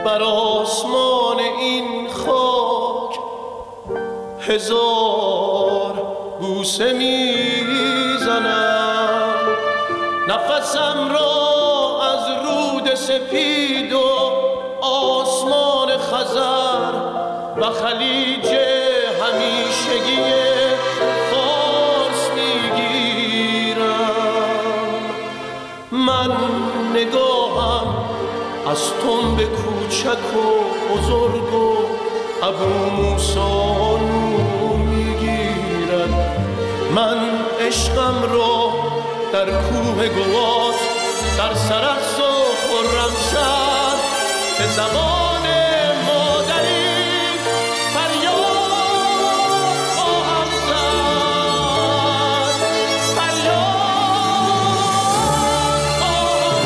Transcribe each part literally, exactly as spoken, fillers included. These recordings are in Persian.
بر آسمان این خاک هزار بوسه میزنم، نفسم را از رود سپید و آسمان خزر و خلیج همیشگی فارس میگیرم. من نگاهم از تنب کوچک و بزرگ و ابو موسی نور میگیرد. من عشقم را در کوه گوات، در سرخس و خرمشهر به زبان مادری فریاد خواهم زد، فریاد خواهم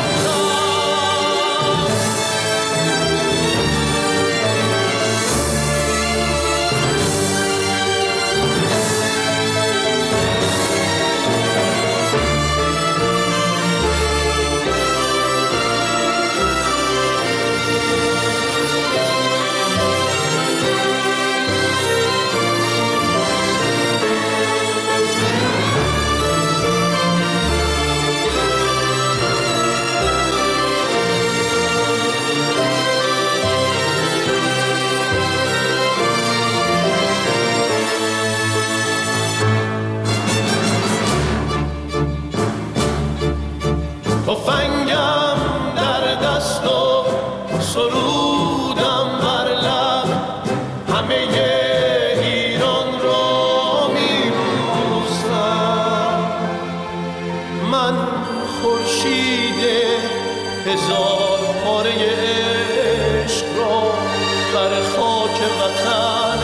تفنگم در دست و سرودم بر لب، همه ایران را میبوسم. من خورشید هزار پاره عشق را بر خاک وطن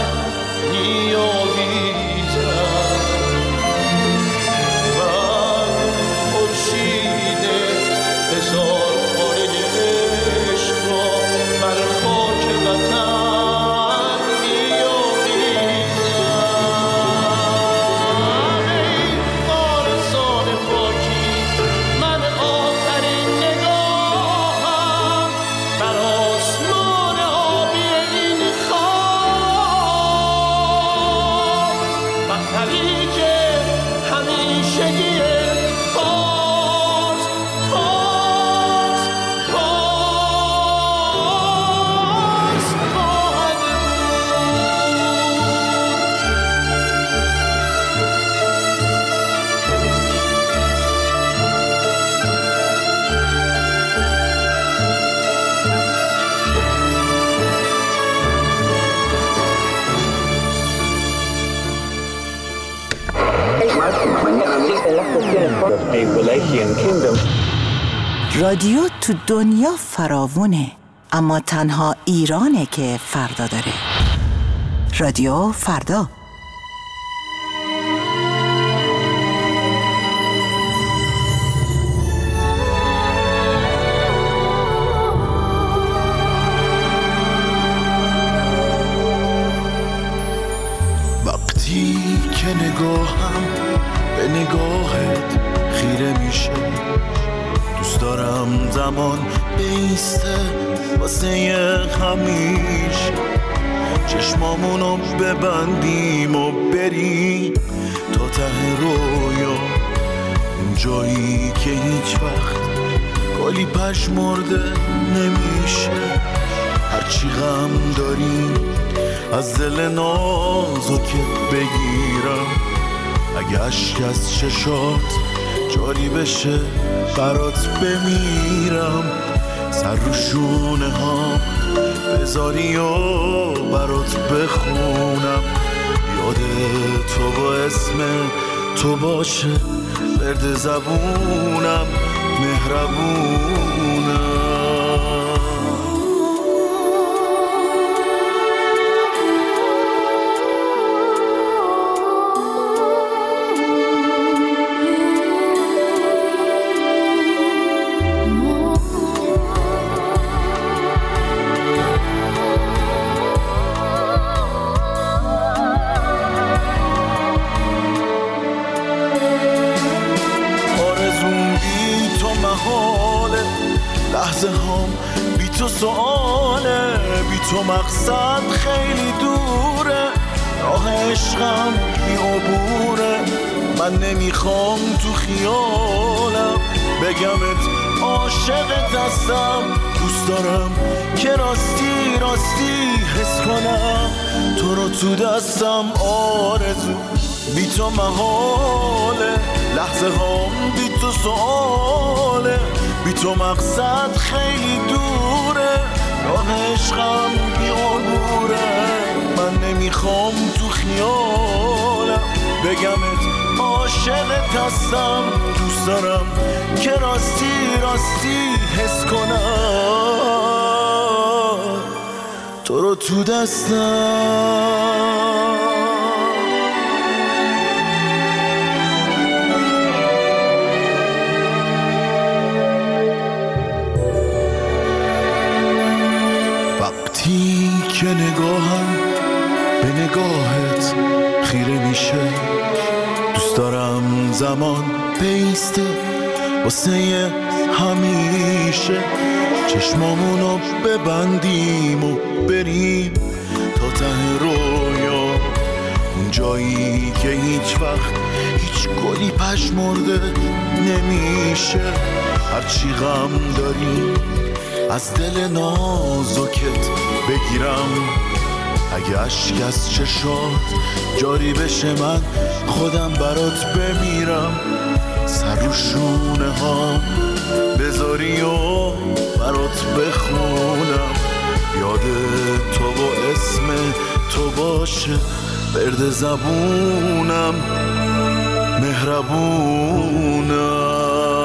میآویزم. من خورشید هزار پاره عشق را بر خاک وطن میآویزم. ای وارثان پاکی، من آخرین نگاهم بر آسمان آبی این خاک و خلیج همیشگی فارس، فارس، فارس خواهد رادیو تو دنیا فراوونه، اما تنها ایرانه که فردا داره. رادیو فردا. وقتی که نگاهم به نگاهت خیره میشه، دوست دارم زمان بیسته واسه همیشه. چشمامونو ببندیم و بریم تا ته رویا، اون جایی که هیچ وقت گلی پژمرده نمیشه. هرچی غم داریم از دل نازکت بگیرم، اگه اشک از چشات جاری بشه برات بمیرم. سر رو شونه ها بذاری و برات بخونم، یاد تو با اسم تو باشه ورد زبونم، مهربونم. لحظه ها محاله، بی تو مقصد خیلی دوره، راه عشقم بی عبوره. من نمیخوام تو خیالم بگمت عاشقت هستم، دوست دارم که راستی راستی حس کنم تو رو تو دستم. آرزو بی تو محاله، لحظه هام بی تو سؤاله، بی تو مقصد خیلی دوره، راه عشقم بی عبوره. من نمیخوام تو خیالم بگمت عاشقت هستم، دوست دارم که راستی راستی حس کنم تو رو تو دستم. وقتی که نگاهم به نگاهت خیره میشه، دوست دارم زمان بیسته واسه همیشه، چشمامونو ببندیم و بریم تا ته رویا، اون جایی که هیچ وقت هیچ گلی پژمرده نمیشه. هرچی غم داری از دل نازکت بگیرم، اگه اشک از چشات جاری بشه من خودم برات بمیرم. سر رو شونه ها بذاری و برات بخونم، یاد تو و اسم تو باشه برد زبونم، مهربونم.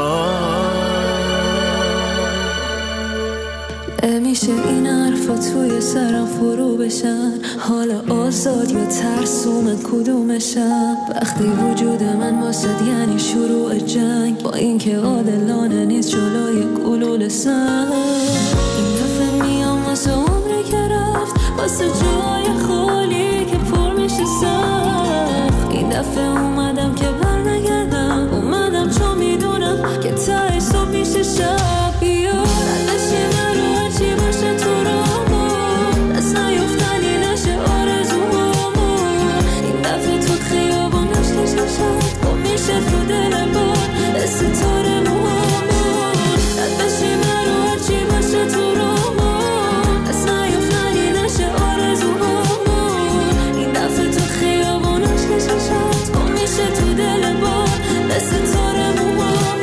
نمیشه این حرفا توی سرم فرو بشن، حالا آزاد یا ترسوم کدومشم. وقتی وجود من واسد یعنی شروع جنگ، با اینکه عادلانه نیست جلوی گلوله سنگ. این دفعه میام واسه عمری که رفت، واسه جای خالی که پر میشه سخت. این دفعه اومدم که بر نگردم، اومدم چون میدونم که تای صبح میشه شب. بیار ازشی من رو هرچی باشه تو رامون، دست نیفتنی نشه آرزوهامون. این دفعه تو خیابون نشکش نشد، گم میشه تو دل باد ستاره موهامون. ازشی من رو هرچی باشه تو رامون، دست نیفتنی نشه آرزوهامون. این دفعه تو خیابون نشکش نشد، گم میشه تو دل باد ستاره موهامون.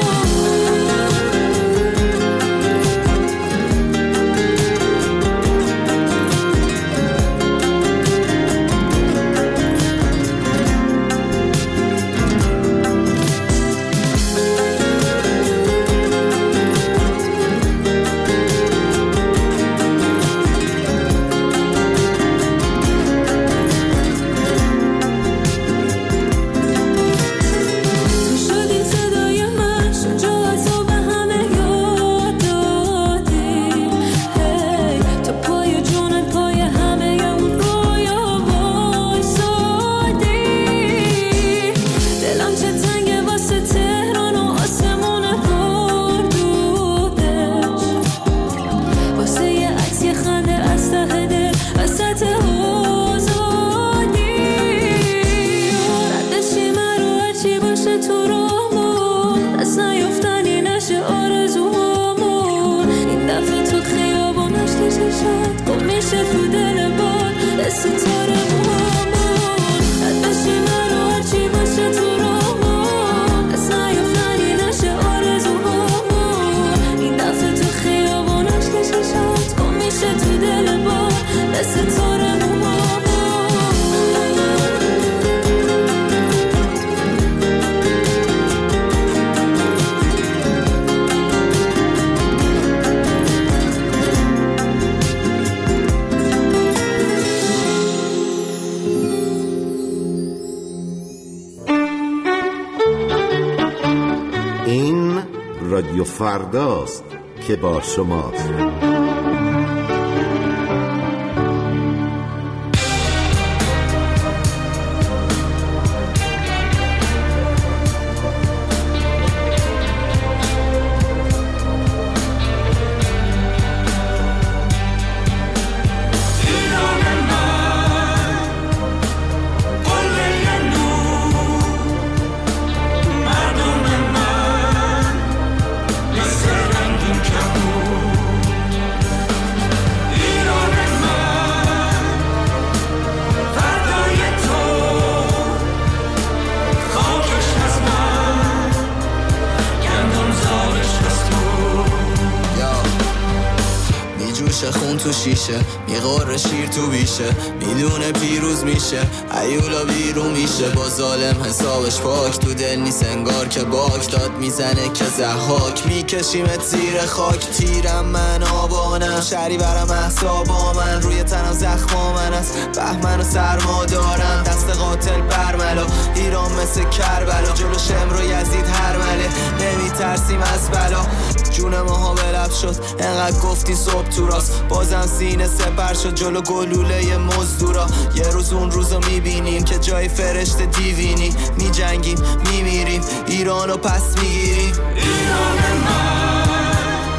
رادیو فرداست که با شماست. تو شیشه، میغور شیر تو بیشه، میدونه پیروز میشه، ایولا بیرون میشه، با ظالم حسابش پاک، تو دل نیست انگار که باک داد میزنه که زحاک، میکشیمت زیر خاک، تیرم من آبانم، شری برم احسابا من، روی تنم زخما من است، بهمن و سرما دارم، دست قاتل برملا، ایران مثل کربلا، جلو شمر و یزید هرمله، نمیترسیم از بلا، جون ماها به لب شد، انقدر گفتی صبح تو راست، بازم سینه سپر شد جلو گلوله مزدورا، یه روز اون روزو میبینیم که جای فرشته دیوینی، میجنگیم میمیریم، ایرانو پس میگیریم. ایران من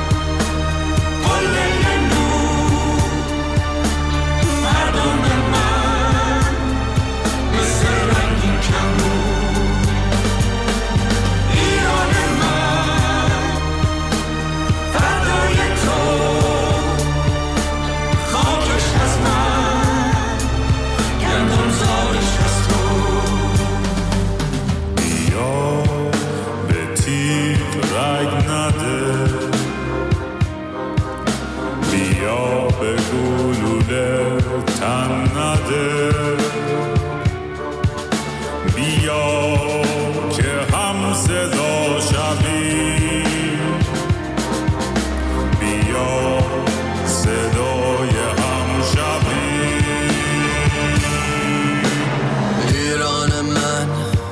قله نور، مردم من مثل رنگین کمون، ایران من فردای تو، خاکش از من، گندم زارش از تو. بیا به تیغ رگ نده، بیا به گلوله تن نده، بیا که هم صدا شویم، بیا صدای هم شویم. ایران من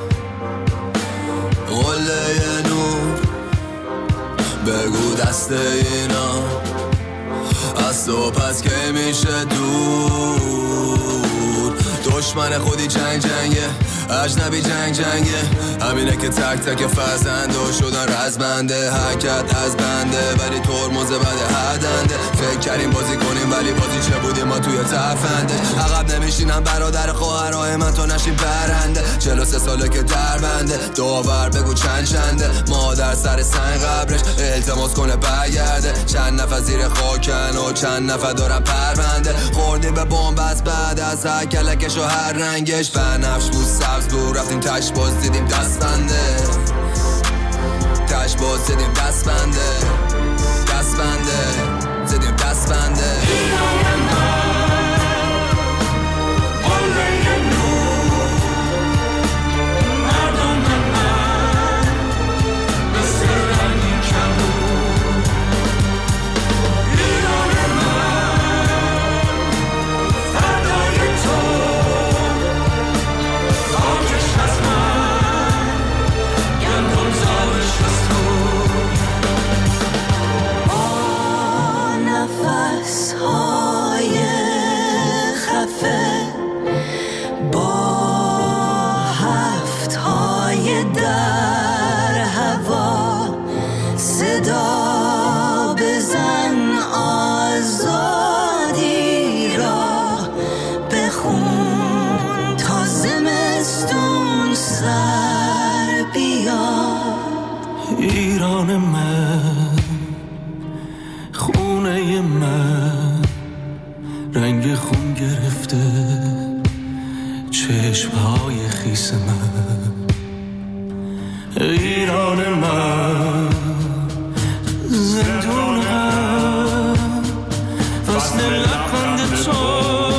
قله نور، بگو دست اینا از تو پس که میشه دور، دشمن خودی جنگ جنگه، اجنبی جنگ جنگه، همینه که تک تک فرزنده شدن رزمنده، حرکت از بنده ولی ترمز بده هدنده، فکر کردیم بازی کنیم ولی بازی چه بودیم ما توی تفنده، عقب نمیشینم برادر خواهرای من تا نشیم برنده، چهل و سه ساله که در بنده، داور بگو چند چنده، مادر سر سنگ قبرش التماس کنه برگرده، چند نفر زیر خاکن و چند نفر دارن پرونده، خوردیم به بمب از بعد از هر کلکش و هر رنگش، بنفش بود سبز بود، رفتیم تش باز دیدیم دست بنده، تش باز دیدیم دست بنده، دست بنده دیدیم دست بنده. ایران من قله نور، مردم من مثل رنگین کمون، ایران من فردای تو، خاکش از من، گندم زارش از تو. نفس های خفه با هفت های در هوا، صدا بزن آزادی را بخون تا زمستون سر بیاد. ایران من، خونه من، رنگ خون گرفته چشمهای خیس من، ایران من، زندون غم، وصل لبخند تو،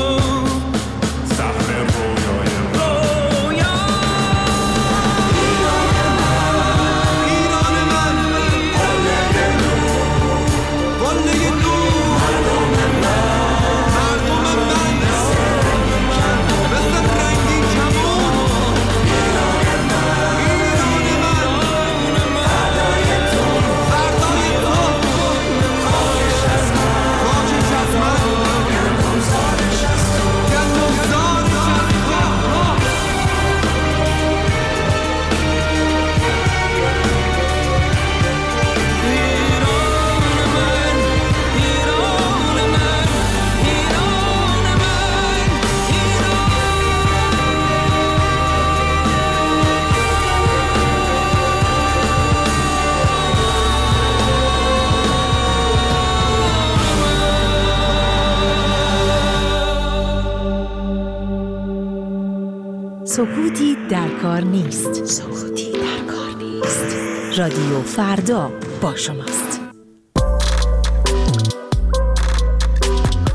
سکوتی در کار نیست. سکوتی در کار نیست. رادیو فردا با شماست.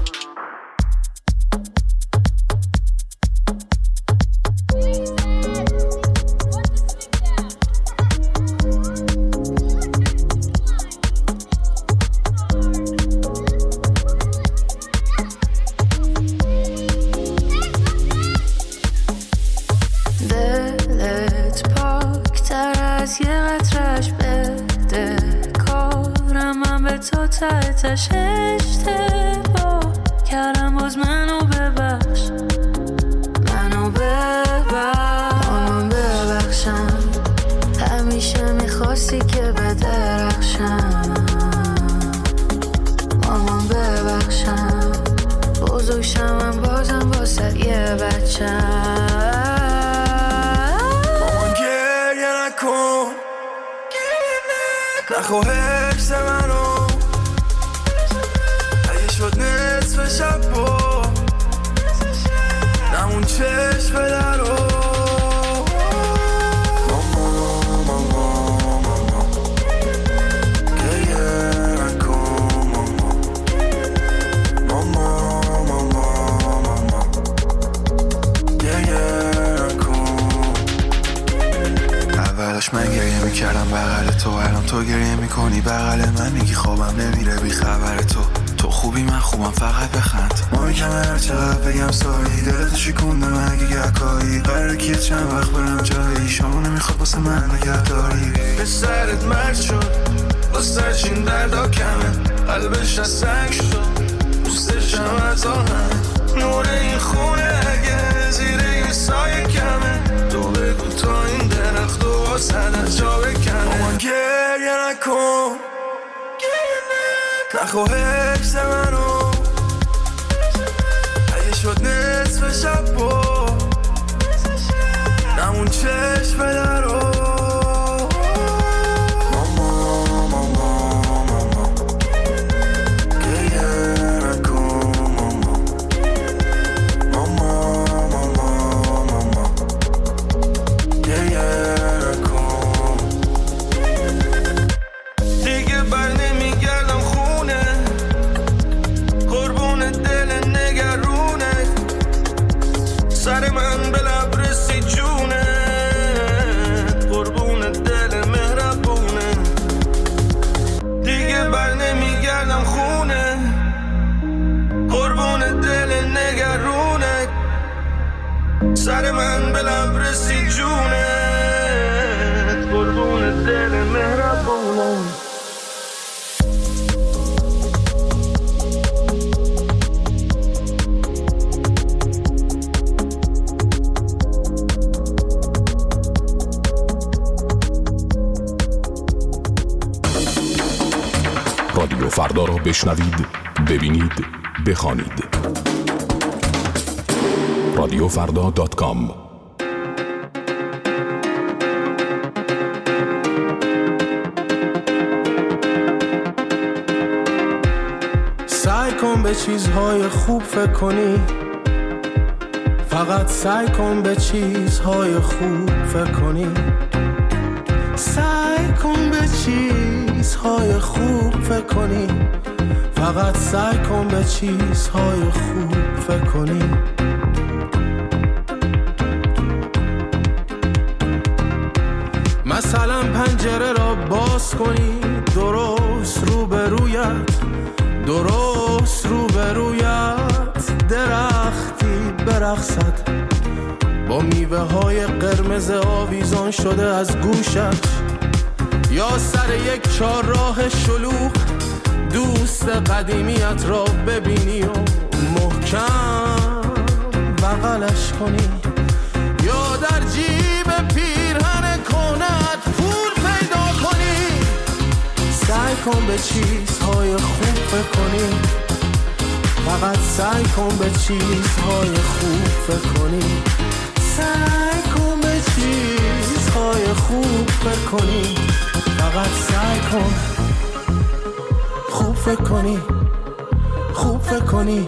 وسطش اشتباه کردم، باز منو ببخش، منو ببخش، منو ببخشم. همیشه میخواستی که بدرخشم، مامان ببخشم. بزرگ شمم بازم واسه یه بچم. مامان گریه نکن، نخوا حفظ منو، اگه شد نصف شب با نمون چشم درو. من گریه میکردم بغل تو، الان تو گریه میکنی بغل من، میگی خوابم نمیره بی خبر تو. تو خوبی من خوبم فقط بخند. ما میگم هر چقدر بگم ساری، دلتو شکوندم اگه گکایی، قراره که چند وقت برم جایی، شما نمیخواد واسه من نگه داری. به سرت مرد شد واسه چین دردا کمه، قلبش از سنگ شد دوستشم از آهن. نور این خونه اگه زیر این سایه کمه، تو بگو تا این درخت و واسد از جا بکنه. مامان گریه نکن، نخوا حفظ منو، اگه شد نصف شب با نمون چشم درو. سر من به لب رسید جونت، قربون دل مهربونت. رادیو فردا را بشنوید، ببینید، بخوانید. رادیو فردا دات کام. سعی کن به چیزهای خوب فکر کنی، فقط سعی کن به چیزهای خوب فکر کنی. سعی کن به چیزهای خوب فکر کنی، فقط سعی کن به چیزهای خوب فکر کنی. مثلا پنجره را باز کنی، درست روبرویت، درست روبرویت درختی برقصد با میوه های قرمز آویزان شده از گوشش، یا سر یک چهارراه شلوغ دوست قدیمیت را ببینی و محکم بغلش کنی، یا در جیب پیرهن کنت پول پیدا کنی. سعی کن به چیزهای خوب فکر کنی، فقط سعی کن به چیزهای خوب فکر کنی. سعی کن به چیزهای خوب فکر کنی، فقط سعی کن خوب فکر کنی، خوب فکر کنی.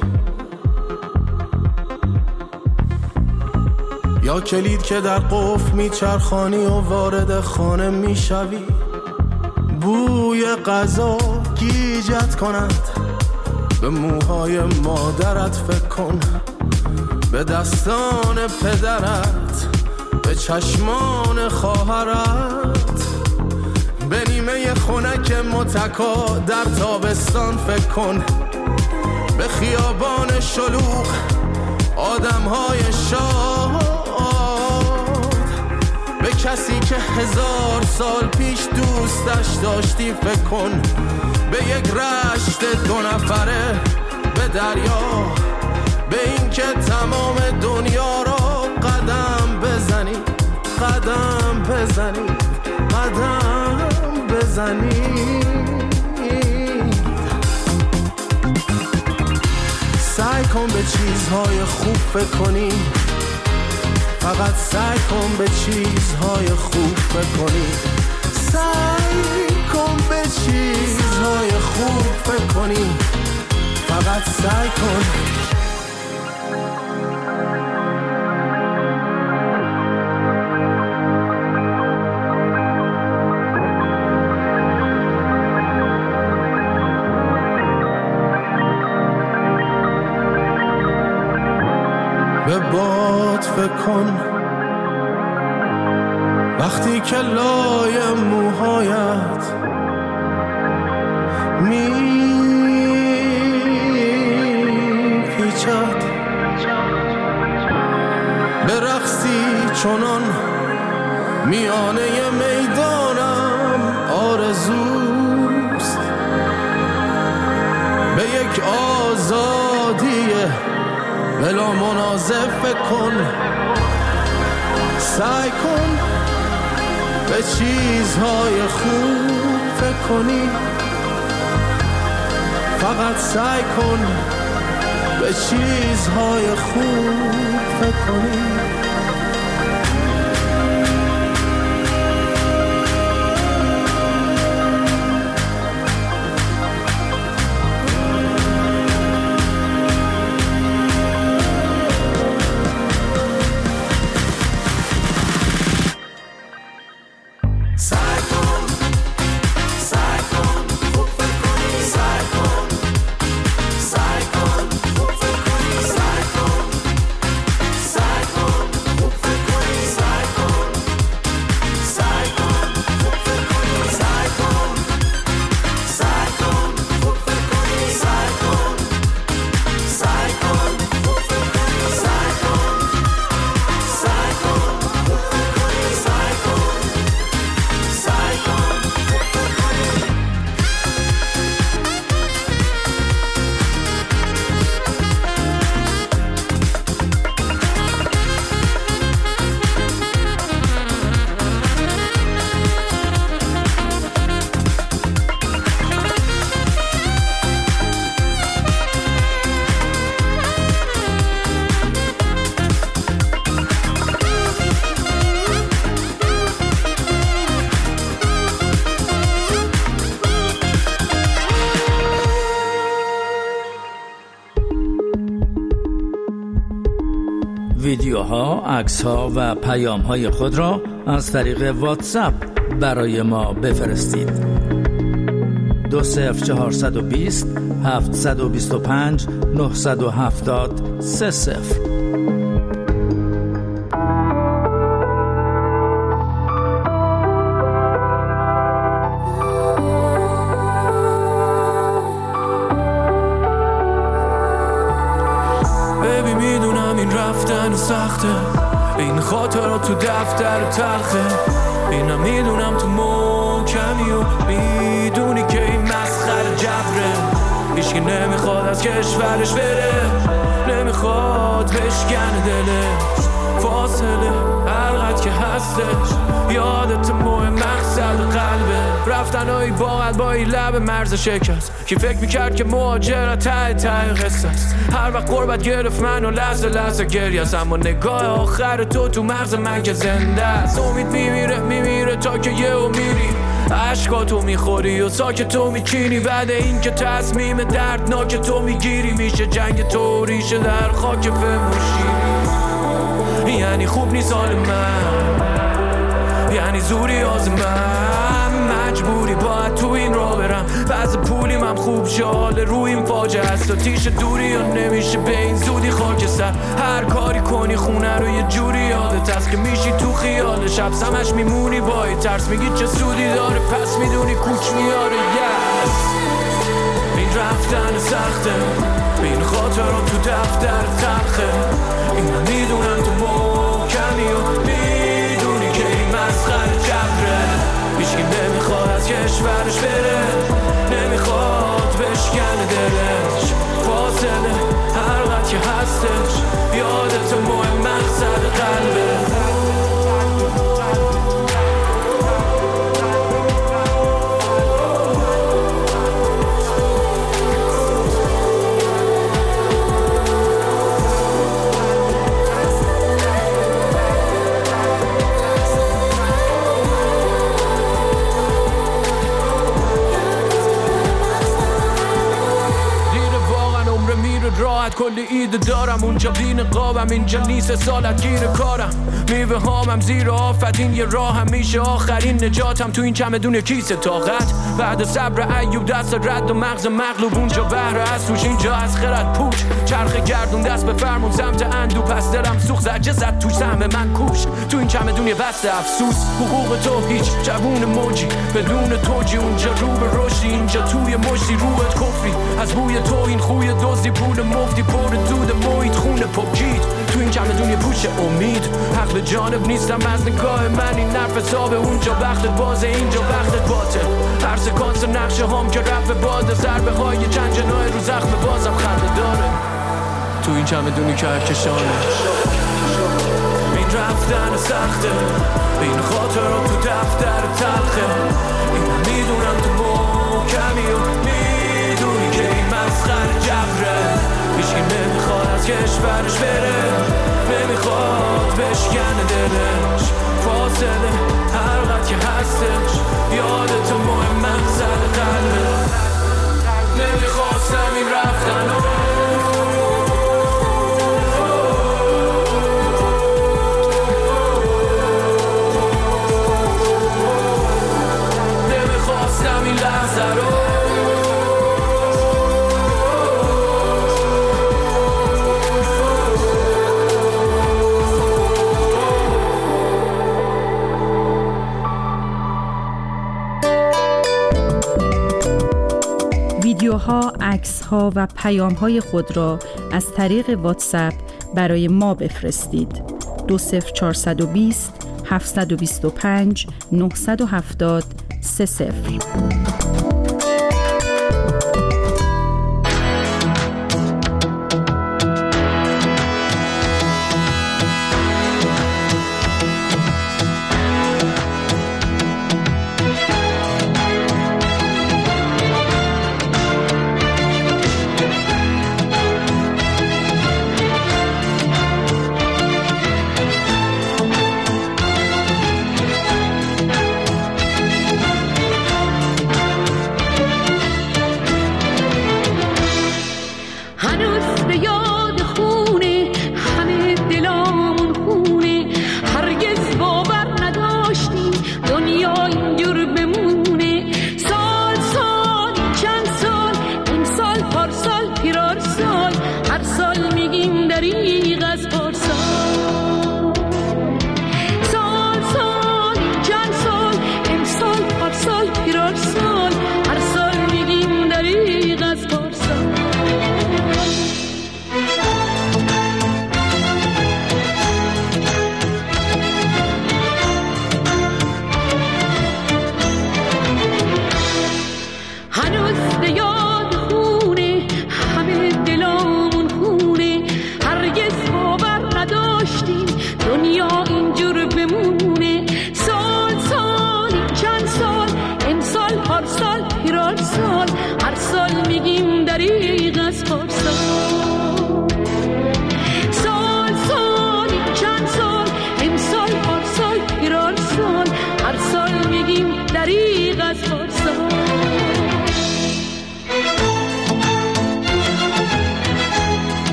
یا کلید که در قفل میچرخانی و وارد خانه میشوی، بوی غذا گیجت کند، به موهای مادرت فکر کن، به دستان پدرت، به چشمان خواهرت، به نیمه خنک متکا در تابستان فکر کن، به خیابان شلوغ آدمهای شاد، به کسی که هزار سال پیش دوستش داشتی فکر کن، به یک رشت دو نفره به دریا، به این که تمام دنیا رو قدم بزنید، قدم بزنید، قدم بزنید. سعی کن به چیزهای خوب فکر کنی، فقط سعی کن به چیزهای خوب فکر کنی. سعی کن به چیزهای خوب فکر کنی، فقط سعی کن. به باد فکر کن وقتی که لای موهایت می پیچد، به رقصی چنان میانه میدانم آرزوست، به یک آزادیه بلا منازع فکر کن. سعی کن به چیزهای خوب فکر کنی، فقط سعی کن به چیزهای خوب فکر کنی. ویدیوها، عکس‌ها و پیام‌های خود را از طریق واتساپ برای ما بفرستید. دو صفر چهارصد و بیست هفتصد و بیست و پنج نهصد و هفتاد سه صفر. ببی میدونم این رفتن سخته، این خاطرات تو دفتر تلخه، اینم میدونم تو محکمی و میدونی که این مسخره جبره. هیچکی نمیخواد از کشورش بره، نمیخواد بشکنه دلش، فاصله هرقدر که هستش یادت مهم مقصد قلبه. رفتنهایی با قلبایی لب مرز شکست، کی فکر میکرد که مهاجرت ته ته قصه است. هر وقت غربت گرفت منو لحظه لحظه گریه است، اما نگاه آخر تو تو مغز من که زنده است. امید میمیره میمیره تا که یهو میری، عشقاتو میخوری و ساکت تو میچینی. بعد این که تصمیم دردناک تو میگیری، میشه جنگ تو ریشه در خاک فموشی. یعنی خوب نیست حال من، یعنی زوری از من، مجبوری باید تو این راه برم. بعض پولیم هم خوب شال روی این فاجعه است و تیش دوری یا نمیشه به این زودی خاکستر. هر کاری کنی خونه رو یه جوری یادت هست که میشی تو خیال شب سمش میمونی با این ترس. میگی چه سودی داره پس میدونی کوچ میاره. yes. این رفتن سخته، این خاطرات تو دفتر تلخه، این میدونم تو محکمی و میدونی که این مسخره جبره. هیچکی نمیخواد از کشورش بره، نمیخواد کلی ایده دارم، اونجا بی نقابم، اینجا نیست سالت گیر کارم. میوه هامم زیر آفت، این یه راه هم میشه آخرین نجاتم. تو این چمدون کیسه طاقت بعد صبر ایوب، دست رد و مغز مغلوب، اونجا بهر از توش، اینجا از خرد پوچ. چرخ گردون دست به فرمون سمت اندو، پس دلم سوخ زجه زد توش سهم من کوش. تو این چمدون یه بسته افسوس، حقوق تو هیچ جوون موجی بدون توجی، اونجا رو به رشدی، اینجا توی مشتی روت کفری. از بوی تو این خوی دزدی، پول مفتی پر دود محیط، خونه پاکید. تو این چمدون یه پوش امید، حق به جانب نیستم از نگاه من، این نرف حسابه، اونجا وقت بازه، اینجا وقت باته. هر سکانس نقشه هم که رفت باده، ضربه های چند جنای رو زخم بازم خنده داره. تو این چمدونی کهکشانه، این رفتن سخته، این خاطرات تو دفتر تلخه. این میدونم تو محکمی و میدونی که این مسخر جبره. هیچکی نمیخواد از کشورش بره، نمیخواد بشکنه دلش. فاصله هر وقت که هستش یادت مهم مقصد قلبه. نمیخواستم این رفتن رو، نمیخواستم این لحظه رو. ویدیوها، عکس‌ها و پیام‌های خود را از طریق واتساپ برای ما بفرستید. دو صفر چهارصد و بیست هفتصد و بیست و پنج نهصد و هفتاد سه صفر.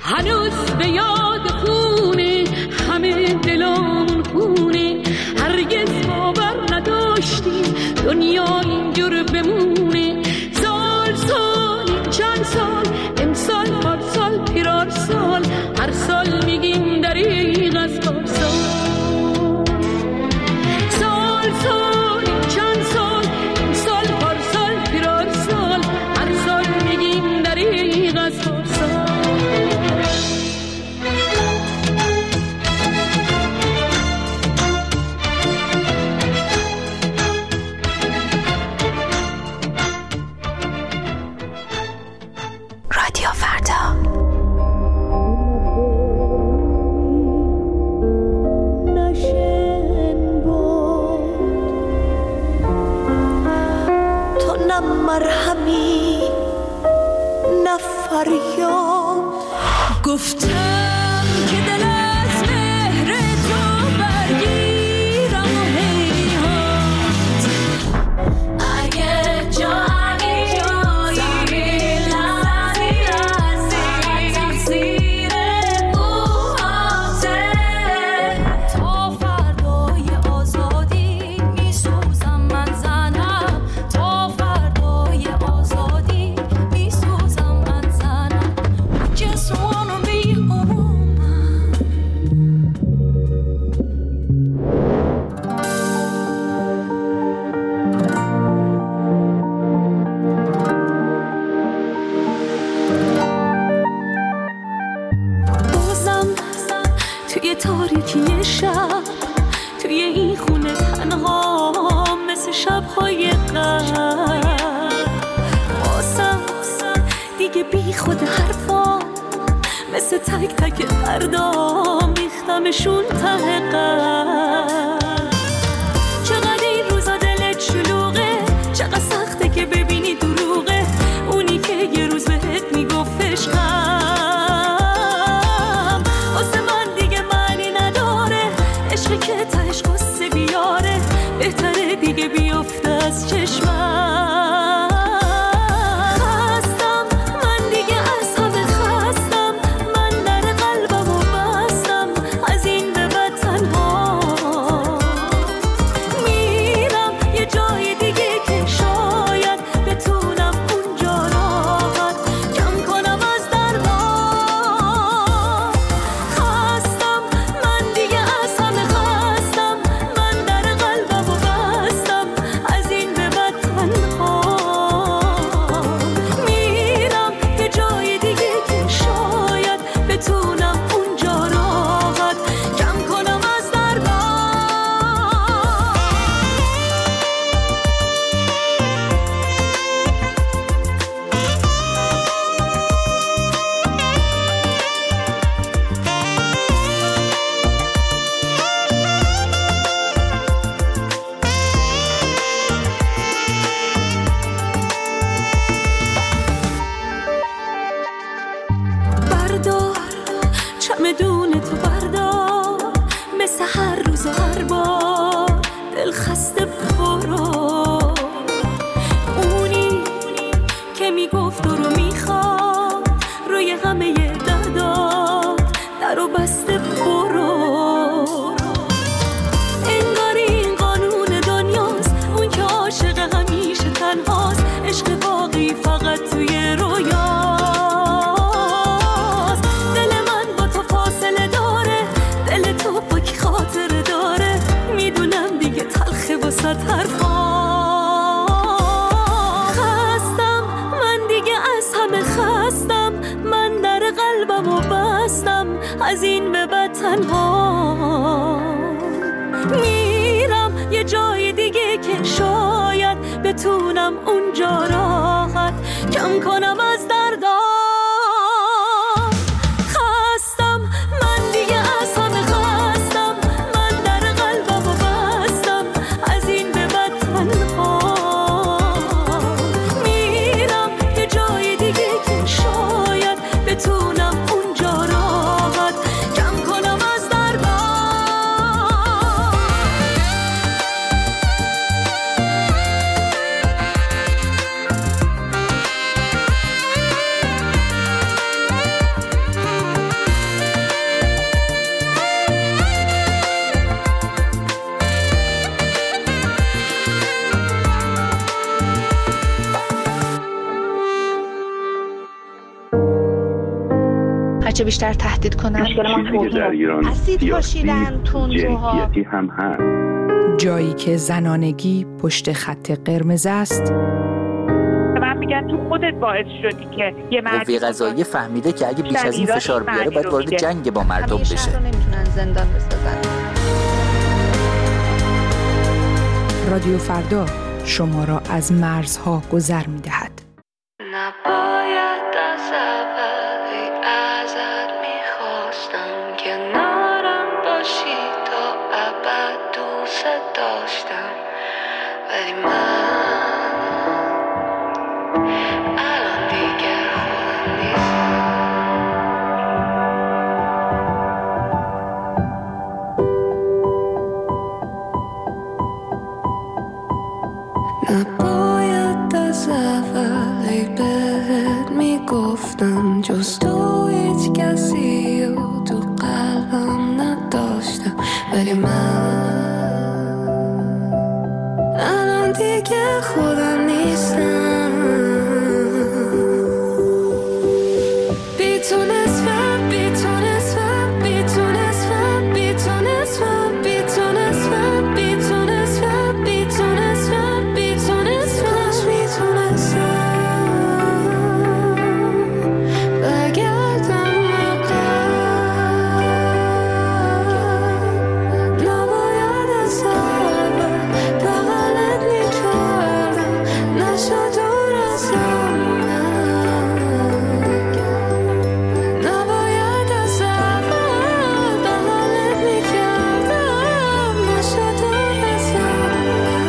هنوز به یاد خونه همه دلامون خونه، هرگز باور نداشتیم دنیا اینجور بمونه. سال سال چند سال، امسال پارسال پیرار سال، هر سال میگیم دریغ از پارسال. سال سال چند سال، امسال پارسال پیرار سال، هر سال میگیم دریغ از پارسال. رادیو فردا. تو نه مرهمی نه فریاد، گفتم که دل از مهر تو برگیرم و هیهات. اگه جایی جایی لحظی لحظی تقصیر اوهاته، تا فردای آزادی میسوزم من زنم، تا فردای آزادی میسوزم من زنم. Just wanna be a woman. بازم توی تاریکی شب، توی این خونه تنها مثل شب‌های قبل، بازم دیگه بی خود حرفا مثل تک تک پردام ریختمشون ته قلب. چقدر این روزا دلت شلوغه، چقدر سخته که ببینی دروغه اونی که یه روز بهت میگفت عشقم. واسه من دیگه معنی نداره عشقی که تهش قصه بیاره، بهتره دیگه بیفته از چشمم. خستم من دیگه از همه خستم، من در قلبمو بستم از این به بعد تنها میرم یه جای دیگه که شاید بتونم اونجا راحت کم کنم از دردام. خستم من دیگه از همه خستم، من در قلبمو بستم از این به بعد تنها میرم یه جای دیگه که شاید بتونم اونجا راحت کم کنم از دردام. بردار چمدون تو بردار، مثل هر روز و هر بار دل خسته برو. اونی که میگفت رو میخواد روی همه دردات در و بسته برو. انگار این قانون دنیاست، اون که عاشق همیشه تنهاست، عشق باقی فقط توی رویاست. دل من با تو فاصله داره، دل تو با کی خاطره داره، میدونم دیگه تلخه واسه حرفا. خستم من دیگه از همه خستم، من در قلبمو بستم از این به بعد تنها میرم یه جای دیگه که شاید بتونم اونجا راحت کم کنم از دردام. خستم من دیگه از همه خستم، من در قلبمو بستم از این به بعد تنها میرم یه جای دیگه که شاید بتونم اونجا راحت کم کنم از دردام. هرچه بیشتر تهدید کنن. مشکل ما توهین اسید پاشیدن تندروها هم هست. جایی که زنانگی پشت خط قرمز است. من میگن تو خودت باعث شدی که یه مرد قوه قضاییه فهمیده که اگه بیش از این فشار بیاره باید وارد جنگ با مردم بشه. همیشه رو نمیتونن زندان بسازن. رادیو فردا شما را از مرزها گذر می‌دهد. نباید از اولی ازت میخواستم که نارم باشی تا ابد دوست داشتم، ولی من الان دیگه خودم نیستم. نباید از اولی بهت میگفتم جز تو هیچ کسی رو تو قلبم نداشتم، ولی من الان دیگه خودم نیستم. بی تو نصفم، بی تو نصفم، بی تو نصفم، بی تو نصفم، بی تو نصفم، بی تو نصفم، بی تو نصفم، بی تو نصفم، بی تو نصفم. بگردم عقب، نباید از اول بغلت میکردم، نشد دور ازم. نباید از اول بغلت میکردم، نشد دور ازم.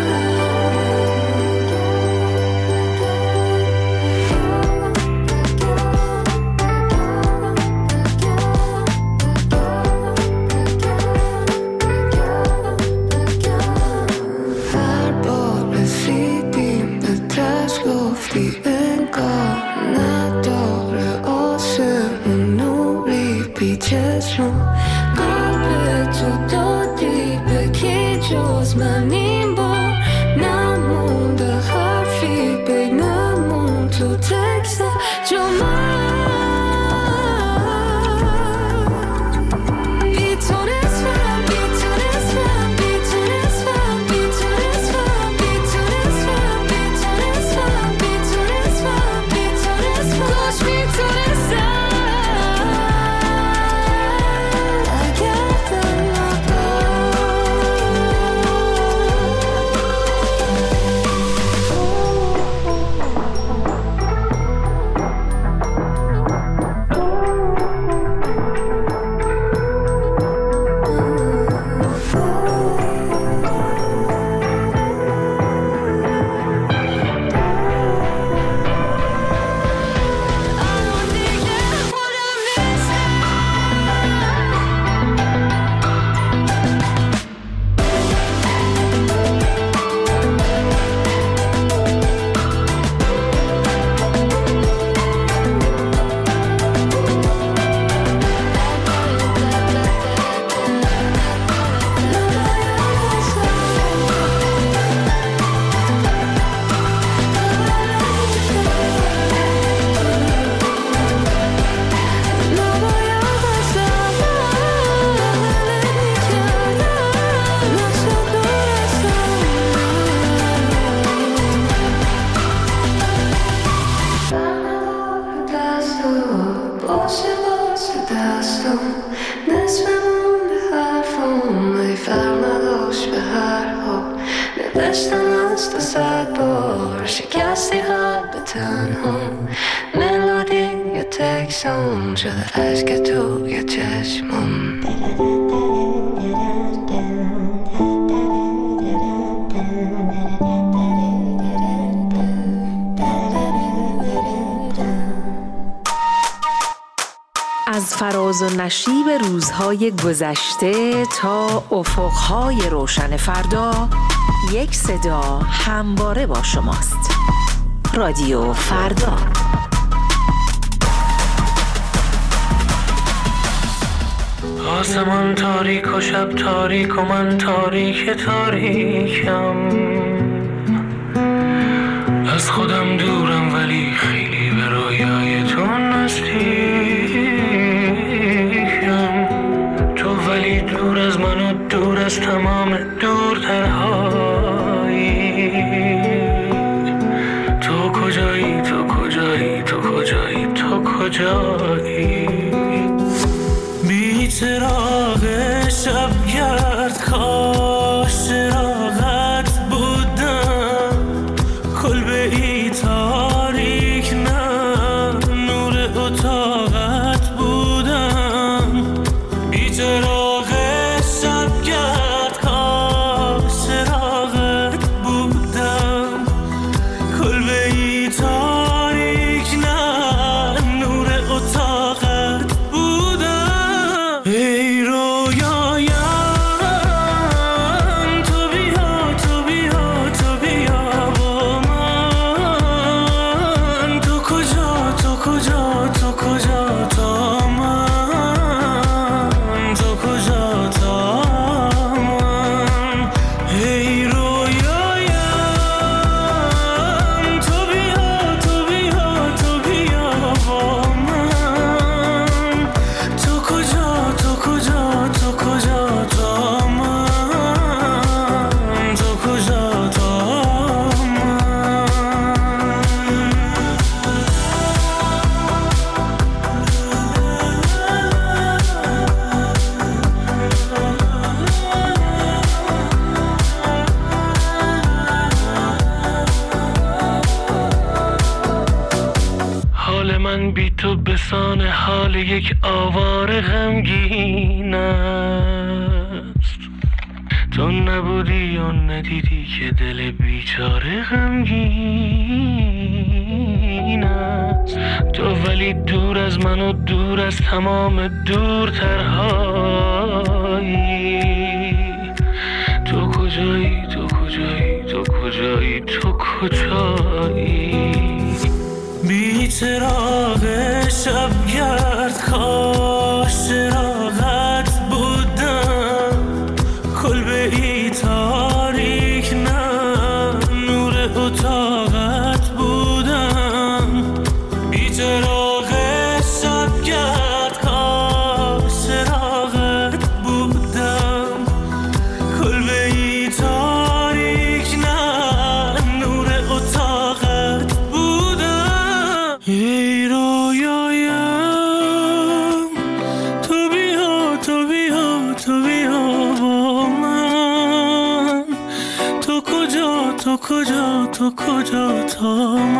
هر بار رسیدیم به تش گفتی انگار نداره آسمون نوری بی چشم. قلب تو دادی به کی جز من این بار، نمونده حرفی بینمون تو تکست جو من. بی تو نصفم، بی تو نصفم، بی تو نصفم، بی تو نصفم، بی تو نصفم، بی تو نصفم، بی تو نصفم، بی تو نصفم. کاش میتونستم بگردم نوشتم از تو صد بار شکستی قلب تنها، ملودی یا تکسام شده عشق تو یا چشمم. از فراز و نشیب روزهای گذشته تا افقهای روشن فردا، یک صدا همواره با شماست. رادیو فردا. آسمان تاریک و شب تاریک و من تاریک تاریکم، از خودم دورم ولی خیلی به رویای تو نزدیکم. از تمام دورترهایی. تو کجایی تو کجایی تو کجایی تو کجایی؟ بی چراغ شبگرد کاش چراغت بودم، کلبه ای تاریک نه نور اتاقت بودم. بی چراغ شبگرد کاش چراغت بودم، کلبه ای تاریک نه نور اتاقت بودم. ای رویایم تو بیا تو بیا تو بیا با من. تو کجا تو کجا تو کجا تا من؟ تو کجا تا من؟ ای رویایم تو بیا تو بیا تو بیا با من. تو کجا تو کجا تو کجا تا من؟ تو کجا تا حال من بی تو بسان حال یک آواره غمگین است. تو نبودی و ندیدی که دل بیچاره غمگین است. تو ولی دور از من و دور از تمام دورترهایی. تو کجایی تو کجایی تو کجایی تو کجایی؟ بی چراغ شبگرد کاش چراغت بودم، کلبه ای تاریک نه نور اتاقت بودم. بی چراغ شبگرد کاش چراغت بودم، کلبه ای تاریک نه نور اتاقت بودم. ای رویایم تو بیا تو بیا تو بیا با من. تو کجا تو کجا تو کجا تا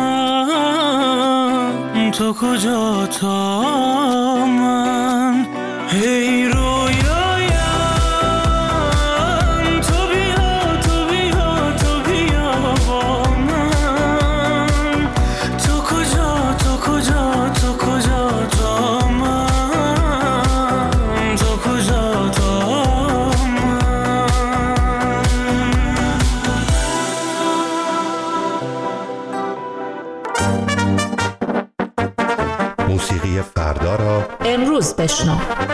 من؟ تو کجا تا من؟ ای رویایم تو بیا تو بیا تو بیا با من. تو کجا تو کجا تو کجا تا من؟ تو کجا تا موسیقی فردا را امروز بشنو.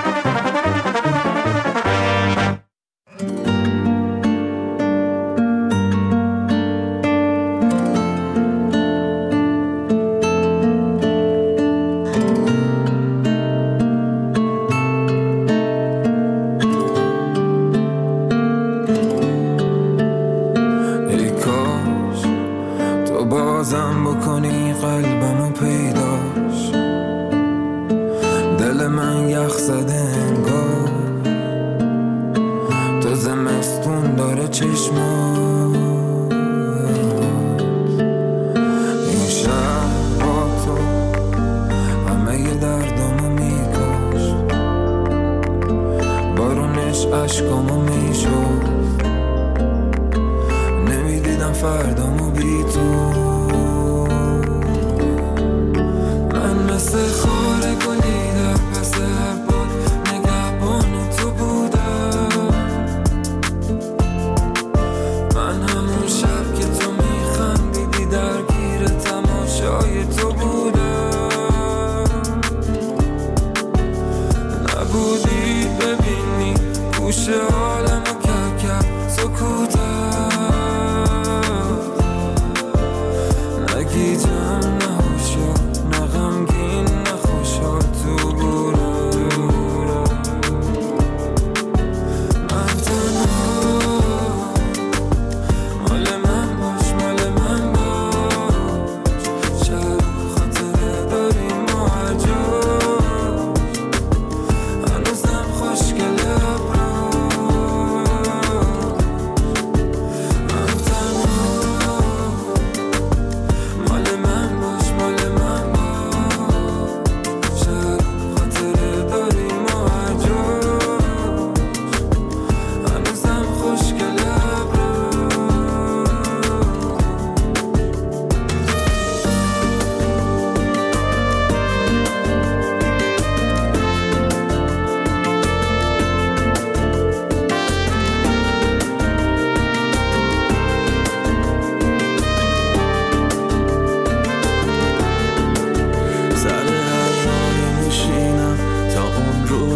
ای کاش تو بازم بکنی قلبمو پیداش. دل من یخ زده انگار تو زمستون داره چشمات. این شب با تو همه ی دردامو میکاشت، بارونش عشقامو میشد. نمیدیدم فردامو بی تو. من مثل خاره گلی در پس هر باد نگهبان تو بودم. من همون شب که تو میخندیدی درگیر تماشای تو بودم. نبودی ببینی گوش عالمو کرد کرد سکوتم. نگیجم نه هوشیار نه غمگین نه خوشحال تو بودم. من تنها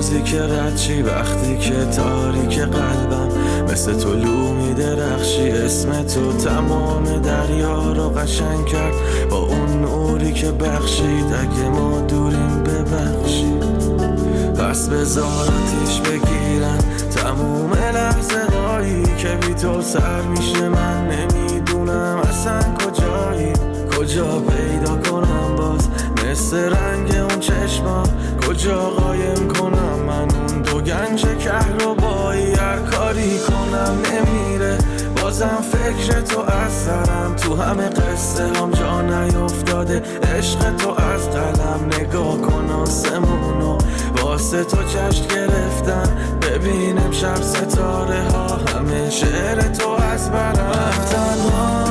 روزی که ردشی، وقتی که تاریک قلبم مثل تو لو میدرخشی. اسم تو تمام دریا رو قشنگ کرد با اون نوری که بخشید. اگه ما دوریم ببخشید، پس بذار آتیش بگیرن تموم لحظه هایی که بی تو سر میشه. من نمیدونم اصلا کجایی، کجا پیدا کنم باز مثل رنگ اون چشما، کجا قایم کنم من اون دو گنج کهربایی. هر کاری کنم نمیره، بازم فکر تو از سرم. تو همه قصه هم جا نیفتاده عشق تو از قلم. نگاه کن آسمونو واسه تو جشن گرفتن، ببین امشب ستاره ها همه شعر تو از برم. تنها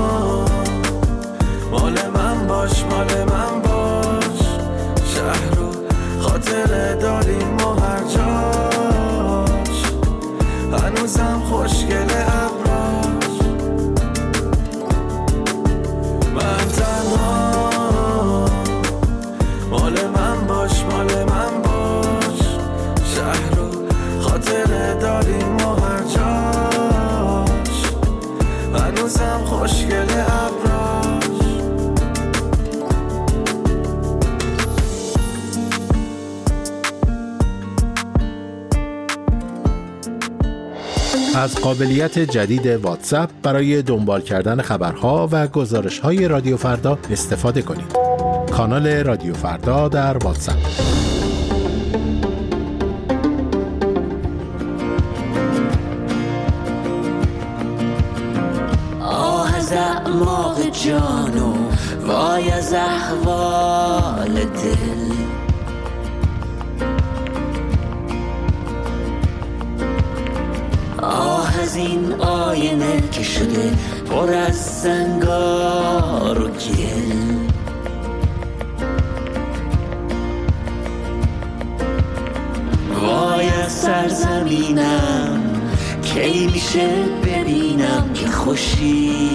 مال من باش، مال من باش، شهر رو خاطره داریم و هر جاش هنوزم خوشگله ابراش. من تنها مال من باش، مال من باش، شهر رو خاطره داریم و هر جاش هنوزم خوشگله ابراش. از قابلیت جدید واتساپ برای دنبال کردن خبرها و گزارش‌های رادیو فردا استفاده کنید. کانال رادیو فردا در واتساپ. آه از اعماق جانو وای از احوال دل، آه از این آینه که شده پر از سنگار و گل. وای از سرزمینم کی میشه ببینم که خوشی،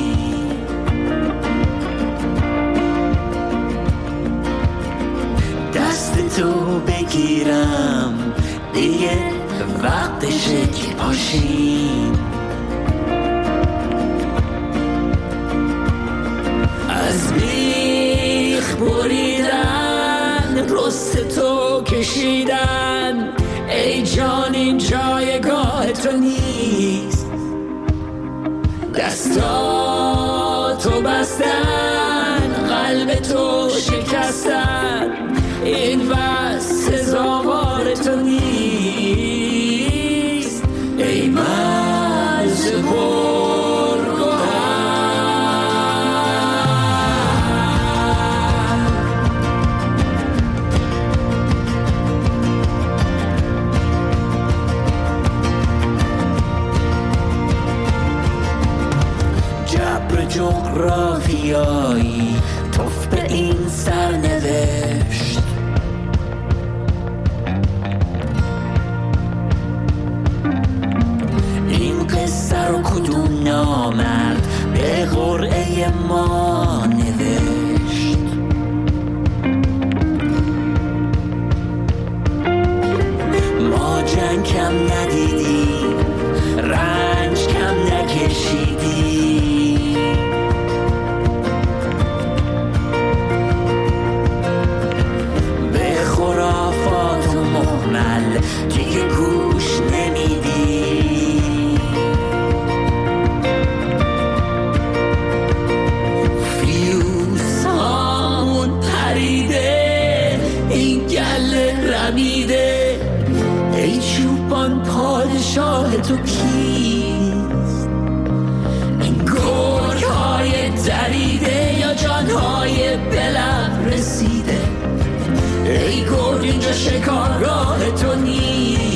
دست تو بگیرم دیگه وقتشه که پاشیم. از بیخ بریدن رست تو کشیدن، ای جان این جایگاه تو نیست. دستا تو بستن قلب تو شکستن، این بس سزاوار تو نیست. ای مرز پرگوهر، جبر جغرافیایی توف به این سرنوشت. این قصه رو کدوم نامرد به قرعه ما نوشت؟ ما جنگ کم ندیدیم، رنج کم نکشیدیم، به خرافات و مهمل دیگه گوش نمیدیم. فیوز هامون پریده، این گله رمیده، ای چوبان پادشاه تو کیست؟ این گرگ های دریده یا جان های بلب رسیده؟ ای گرگ اینجا شکارگاه تو نیست.